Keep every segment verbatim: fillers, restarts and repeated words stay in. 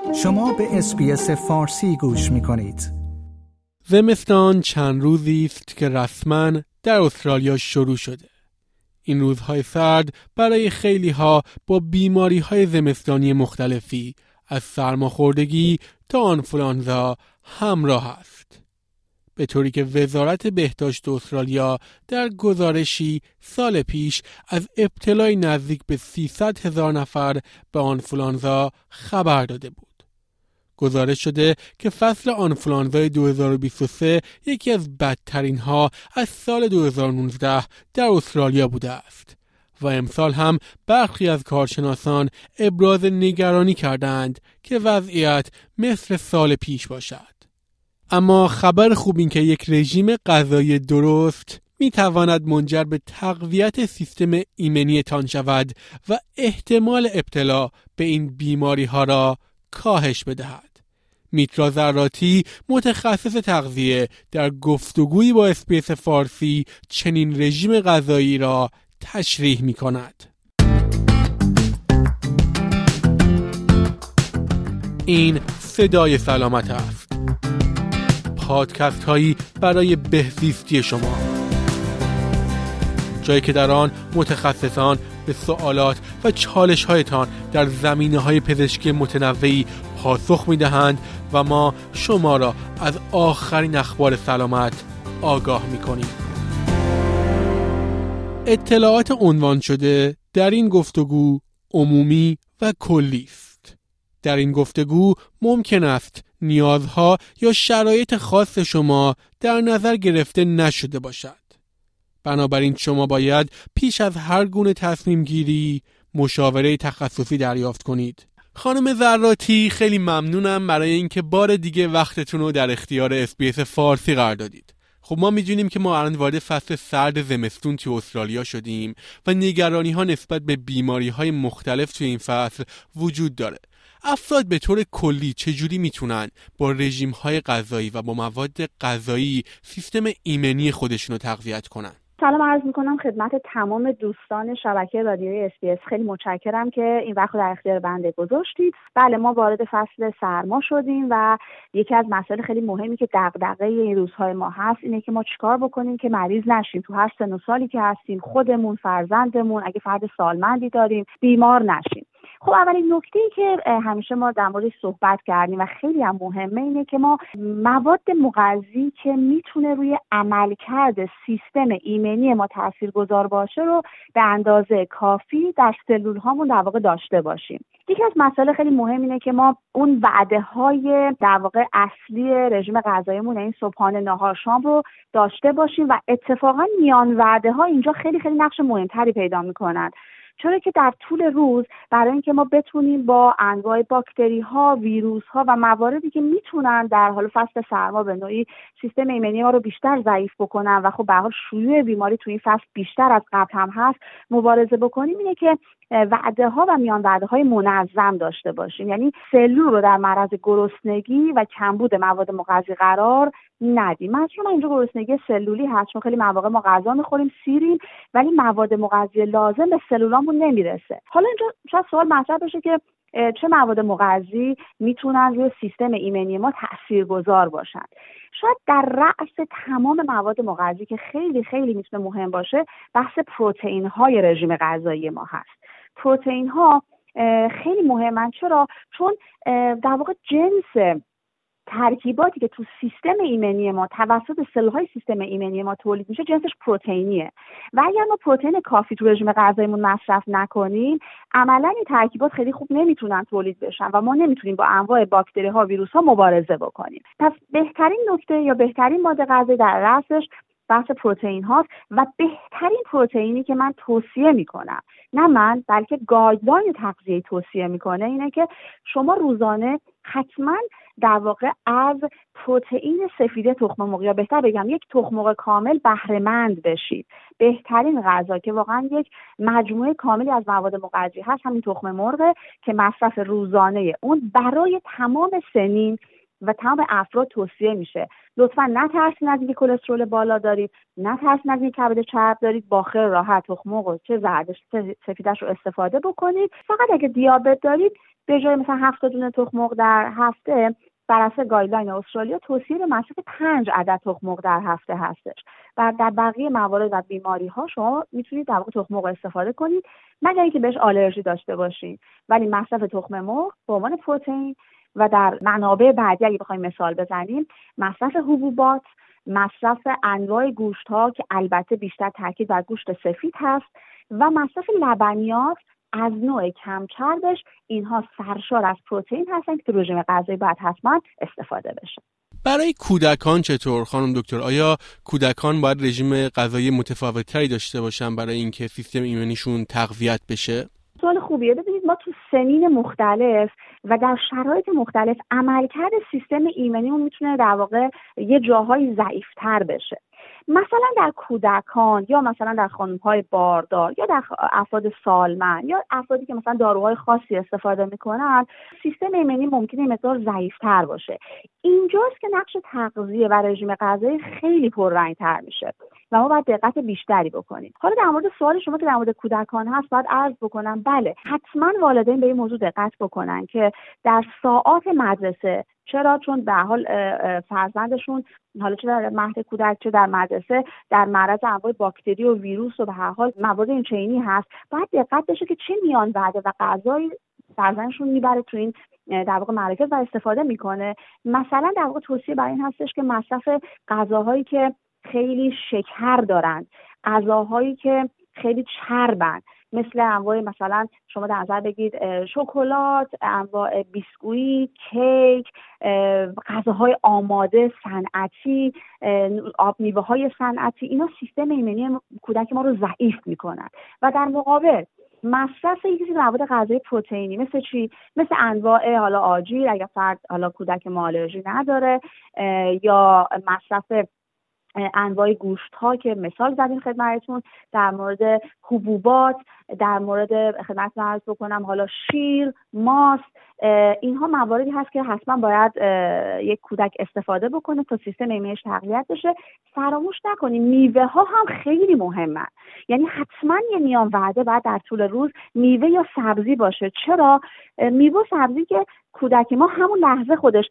شما به اس‌بی‌اس فارسی گوش می‌کنید. زمستان چند روزی است که رسما در استرالیا شروع شده. این روزهای سرد برای خیلی‌ها با بیماری‌های زمستانی مختلفی از سرماخوردگی تا آنفولانزا همراه است. به طوری که وزارت بهداشت استرالیا در گزارشی سال پیش از ابتلای نزدیک به سیصد هزار نفر به آنفولانزا خبر داده بود. گزارش شده که فصل آنفولانزای دو هزار و بیست و سه یکی از بدترین ها از سال دو هزار و نوزده در استرالیا بوده است و امسال هم برخی از کارشناسان ابراز نگرانی کردند که وضعیت مثل سال پیش باشد. اما خبر خوب این که یک رژیم غذایی درست می تواند منجر به تقویت سیستم ایمنی تان شود و احتمال ابتلا به این بیماری ها را کاهش بدهد. میترا زراتی متخصص تغذیه در گفتگویی با اس‌بی‌اس فارسی چنین رژیم غذایی را تشریح می کند. این صدای سلامت است. پادکست هایی برای بهزیستی شما، جایی که در آن متخصصان به سوالات و چالش هایتان در زمینه های پزشکی متنوعی پاسخ می دهند و ما شما را از آخرین اخبار سلامت آگاه می کنیم. اطلاعات عنوان شده در این گفتگو عمومی و کلی است. در این گفتگو ممکن است نیازها یا شرایط خاص شما در نظر گرفته نشده باشد. بنابراین شما باید پیش از هر گونه تصمیم گیری مشاوره تخصصی دریافت کنید. خانم زراتی، خیلی ممنونم برای اینکه بار دیگه وقتتون رو در اختیار اس‌بی‌اس فارسی قرار دادید. خب ما می‌دونیم که ما الان وارد فصل سرد زمستون توی استرالیا شدیم و نگرانی‌ها نسبت به بیماری‌های مختلف توی این فصل وجود داره. افراد به طور کلی چجوری میتونن با رژیم‌های غذایی و با مواد غذایی سیستم ایمنی خودشون رو تقویت کنن؟ سلام عرض میکنم خدمت تمام دوستان شبکه رادیوی اس‌بی‌اس. خیلی متشکرم که این وقت رو در اختیار بنده گذاشتید. بله، ما وارد فصل سرما شدیم و یکی از مسائل خیلی مهمی که دغدغه این روزهای ما هست اینه که ما چیکار بکنیم که مریض نشیم. تو هر سن و سالی که هستیم، خودمون، فرزندمون، اگه فرد سالمندی داریم، بیمار نشیم. خب اولین نکته‌ای که همیشه ما در موردش صحبت کردیم و خیلی هم مهمه اینه که ما مواد مغذی که میتونه روی عملکرد سیستم ایمنی ما تاثیرگذار باشه رو به اندازه کافی در سلول هامون در واقع داشته باشیم. یکی از مسائل خیلی مهم اینه که ما اون وعده های در واقع اصلی رژیم غذاییمون، این صبحانه، ناهار، شام رو داشته باشیم و اتفاقا میان وعده ها اینجا خیلی خیلی نقش مهمتری پیدا میکنن، چرا که در طول روز برای اینکه ما بتونیم با انواع باکتری ها، ویروس ها و مواردی که میتونن در حال فصل سرما به نوعی سیستم ایمنی ما رو بیشتر ضعیف بکنن و خب به هر حال شیوع بیماری تو این فصل بیشتر از قبل هم هست، مبارزه بکنیم. اینه که وعده ها و میان وعده های منظم داشته باشیم، یعنی سلول رو در معرض گرسنگی و کمبود مواد مغذی قرار ندیم. مثلا اینجا گرسنگی سلولی هست، چون خیلی مواقع ما غذا میخوریم، سیریم، ولی مواد مغذی لازم به سلولامون نمیرسه. حالا اینجا شاید سوال مطرح بشه که چه مواد مغذی میتونن روی سیستم ایمنی ما تاثیرگذار باشن. شاید در رأس تمام مواد مغذی که خیلی خیلی میتونه مهم باشه، بحث پروتئین های رژیم غذایی ما هست. پروتئین ها خیلی مهمن. چرا؟ چون در واقع جنس ترکیباتی که تو سیستم ایمنی ما توسط سلول‌های سیستم ایمنی ما تولید میشه جنسش پروتئینیه و اگر ما پروتئین کافی تو رژیم غذاییمون مصرف نکنیم، عملاً این ترکیبات خیلی خوب نمیتونن تولید بشن و ما نمیتونیم با انواع باکتری ها و ویروس ها مبارزه بکنیم. پس بهترین نکته یا بهترین ماده غذایی در رأسش بحث پروتئین هاست و بهترین پروتئینی که من توصیه میکنم، نه من بلکه گایدلاین تغذیه توصیه میکنه، اینه که شما روزانه حتما در واقع از پروتئین سفید تخم مرغ، یا بهتر بگم یک تخم مرغ کامل بهره مند بشید. بهترین غذا که واقعا یک مجموعه کاملی از مواد مغذی هست همین تخم مرغ که مصرف روزانه اون برای تمام سنین و تمام افراد توصیه میشه. لطفاً نترسین از اینکه کلسترول بالا دارید، نترسین از اینکه کبد چرب دارید، باخر راحت تخم مرغ چه زردش چه سفیدش رو استفاده بکنید. فقط اگه دیابت دارید به جای مثلا هفت دونه تخم مرغ در هفته، بر اساس گایدلاین استرالیا توصیه به مصرف پنج عدد تخم مرغ در هفته هستش. و در بقیه موارد و بیماری ها شما میتونید در واقع تخم مرغ استفاده کنید مگر اینکه بهش آلرژی داشته باشید. ولی مصرف تخم مرغ به عنوان پروتئین و در منابع بعدی اگه بخوایم مثال بزنیم، مصرف حبوبات، مصرف انواع گوشت ها که البته بیشتر تاکید بر گوشت سفید هست و مصرف لبنیات از نوع کم چربش، اینها سرشار از پروتئین هستن که تو رژیم غذایی باید حتما استفاده بشه. برای کودکان چطور خانم دکتر؟ آیا کودکان باید رژیم غذایی متفاوت‌تری داشته باشن برای اینکه سیستم ایمنیشون تقویت بشه؟ سوال خوبیه. ببینید ما تو سنین مختلف و در شرایط مختلف عملکرد سیستم ایمنیمون میتونه در واقع یه جاهای ضعیف‌تر بشه. مثلا در کودکان یا مثلا در خانم‌های باردار یا در افراد سالمند یا افرادی که مثلا داروهای خاصی استفاده میکنن، سیستم ایمنی ممکنه این مقدار ضعیف‌تر باشه. اینجاست که نقش تغذیه و رژیم غذایی خیلی پررنگ‌تر میشه و ما باید دقت بیشتری بکنیم. حالا در مورد سوال شما که در مورد کودکان هست، باید عرض بکنم بله، حتما والدین به این موضوع دقت بکنن که در ساعات مدرسه، چرا؟ چون به حال فرزندشون حالا چه در مهد کودک چه در مدرسه در معرض انواع باکتری و ویروس و به هر حال مواد این چنینی هست، باید دقت بشه که چه میان وعده و غذایی فرزندشون میبره تو این در واقع مراکز و استفاده میکنه. مثلا در واقع توصیه بر این هستش که مصرف غذاهایی که خیلی شکر دارن، غذاهایی که خیلی چربن، مثل انواع مثلا شما در نظر بگید شکلات، انواع بیسکویت، کیک، غذاهای آماده صنعتی، آب میوه های صنعتی، اینا سیستم ایمنی کودک ما رو ضعیف میکنن. و در مقابل مصرف یک سری مواد غذایی پروتئینی مثل چی؟ مثل انواع حالا آجیل اگر فرد حالا کودک ما آلرژی نداره، یا مصرف انواع گوشت ها که مثال زدیم خدمتتون، در مورد حبوبات، در مورد خدمتتون عرض بکنم حالا شیر، ماست، اینها مواردی هست که حتما باید یک کودک استفاده بکنه تا سیستم ایمنیش تقویت بشه. فراموش نکنیم میوه ها هم خیلی مهمن، یعنی حتما یه میان وعده باید در طول روز میوه یا سبزی باشه. چرا؟ میوه و سبزی که کودک ما همون لحظه خودش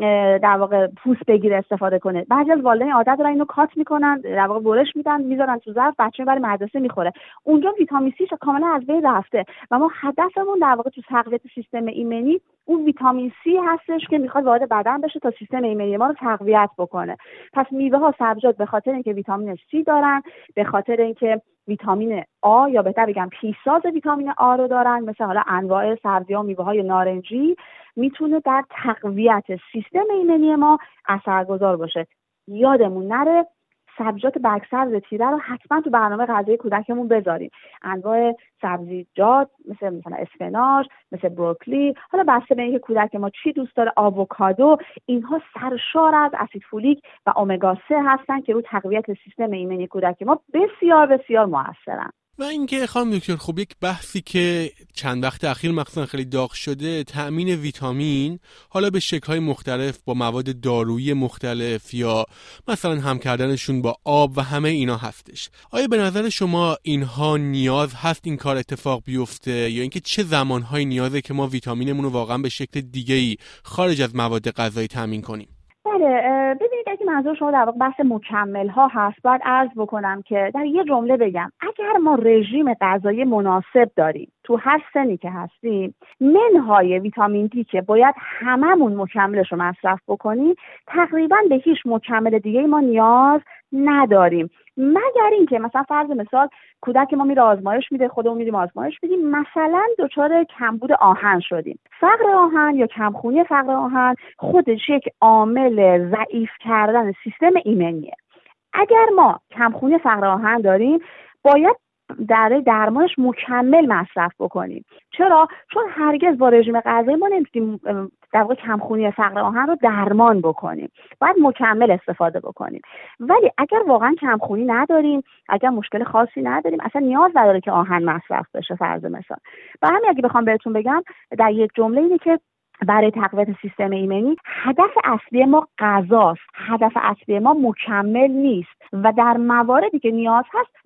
در واقع پوست بگیره استفاده کنه. بعضی از والدین عادت دارن اینو کات میکنن، در واقع برش میدن میذارن تو ظرف، بچه برای مدرسه میخوره، اونجا ویتامین سی کاملا از بین رفته و ما هدفمون در واقع تو تقویت سیستم ایمنی اون ویتامین سی هستش که میخواد وارد بدن بشه تا سیستم ایمنی ما رو تقویت بکنه. پس میوه ها، سبزیجات به خاطر اینکه ویتامین سی دارن، به خاطر اینکه ویتامین آ یا بهتر بگم پیشساز ویتامین آ رو دارن، مثل حالا انواع سبزی‌ها و میوه‌های نارنجی، میتونه در تقویت سیستم ایمنی ما اثرگذار باشه. یادمون نره سبزیجات برگسبز تیره رو حتما تو برنامه غذایی کودکمون بذاریم. انواع سبزیجات مثل مثلا اسفناج، مثل بروکلی، حالا بسته به اینکه کودک ما چی دوست داره، آووکادو، اینها سرشار از اسید فولیک و امگا سه هستن که رو تقویت سیستم ایمنی کودک ما بسیار بسیار موثرن. و اینکه خانم دکتر خب یک بحثی که چند وقت اخیر مخصوصا خیلی داغ شده، تأمین ویتامین، حالا به شکل‌های مختلف با مواد دارویی مختلف یا مثلا هم کردنشون با آب و همه اینا هستش. آیا به نظر شما اینها نیاز هست این کار اتفاق بیفته، یا اینکه چه زمان‌هایی نیازه که ما ویتامینمون رو واقعا به شکل دیگه‌ای خارج از مواد غذایی تأمین کنیم؟ بله، ببینید اگه منظور شما در واقع بحث مکمل ها هست، باید عرض بکنم که در یه جمله بگم اگر ما رژیم غذایی مناسب داریم تو هر سنی که هستیم، منهای ویتامین دی که باید هممون مکملش رو مصرف بکنیم، تقریبا به هیچ مکمل دیگه ما نیاز نداریم، مگر اینکه مثلا فرض مثال کودک ما میره آزمایش میده، خودمون میریم آزمایش میدیم، مثلا دچار کمبود آهن شدیم. فقر آهن یا کمخونی فقر آهن خودش یک عامل ضعیف کردن سیستم ایمنیه. اگر ما کمخونی فقر آهن داریم، باید در درمانش مکمل مصرف بکنیم. چرا؟ چون هرگز با رژیم غذایی ما نمیتونیم در واقع کمخونی فقر آهن رو درمان بکنیم، باید مکمل استفاده بکنیم. ولی اگر واقعا کمخونی نداریم، اگر مشکل خاصی نداریم، اصلا نیاز نداره که آهن مصرف بشه فرض مثال. و همین اگه بخوام بهتون بگم در یک جمله اینه که برای تقویت سیستم ایمنی هدف اصلی ما غذاست، هدف اصلی ما مکمل نیست و در مواردی که نیاز هست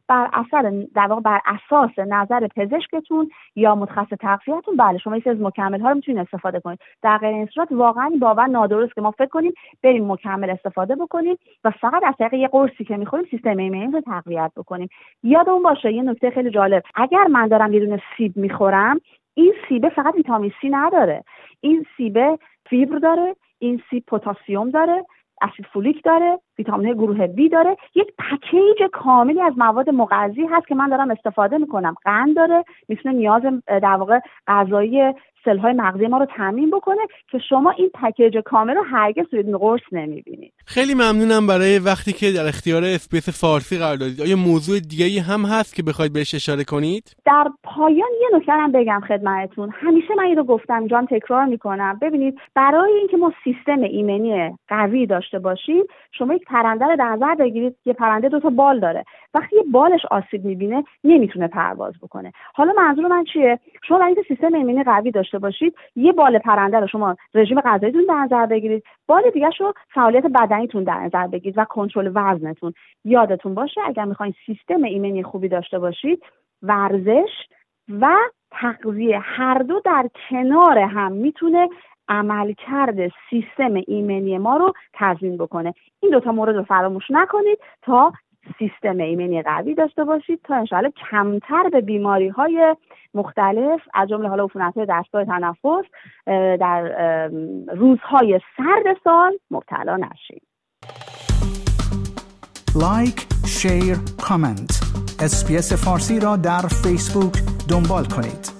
بر اثر در واقع بر اساس نظر پزشکتون یا متخصص تغذیه‌تون بله شما یه سری از مکمل‌ها رو میتونید استفاده کنید. در غیر این صورت واقعا باور نادرست که ما فکر کنیم بریم مکمل استفاده بکنیم و فقط از طریق یه قرصی که می‌خوریم سیستم ایمنی رو تقویت بکنیم. یادمون باشه یه نکته خیلی جالب، اگر من دارم یه دونه سیب می‌خورم، این سیب فقط ویتامین سی نداره، این سیب فیبر داره، این سیب پتاسیم داره، اسید فولیک داره، ویتامین گروه بی داره، یک پکیج کاملی از مواد مغذی هست که من دارم استفاده میکنم. قند داره، میتونه نیاز در واقع غذایی سل‌های مغزی ما رو تامین بکنه که شما این پکیج کامل رو هرگز توی قرص نمیبینید. خیلی ممنونم برای وقتی که در اختیار اسپیس فارسی قرار دادید. آیا موضوع دیگه‌ای هم هست که بخواید بهش اشاره کنید؟ در پایان یه نکته هم بگم خدمتتون. همیشه من اینو گفتم، اینجا تکرار میکنم. ببینید برای اینکه ما سیستم ایمنی قوی داشته باشیم، شما یک پرنده رو در نظر بگیرید. یه پرنده دو تا بال داره. وقتی یه بالش آسیب میبینه نمیتونه پرواز بکنه. حالا منظور من چیه؟ شما برای اینکه سیستم ایمنی قوی داشته باشید، یه بال پرنده رو شما رژیم غذاییتون در نظر بگیرید، بال دیگه رو فعالیت بدنیتون در نظر بگیرید و کنترل وزنتون. یادتون باشه اگر میخواین سیستم ایمنی خوبی داشته باشید، ورزش و تغذیه هر دو در کنار هم میتونه عملکرد سیستم ایمنی ما رو تضمین بکنه. این دو تا مورد رو فراموش نکنید تا سیستم ایمنی قوی داشته باشید تا انشاءالله کمتر به بیماری‌های مختلف از جمله حالا عفونت‌های دستگاه تنفس در روزهای سرد سال مبتلا نشید. لایک، شیر، کامنت. اسپیس فارسی را در فیسبوک دنبال کنید.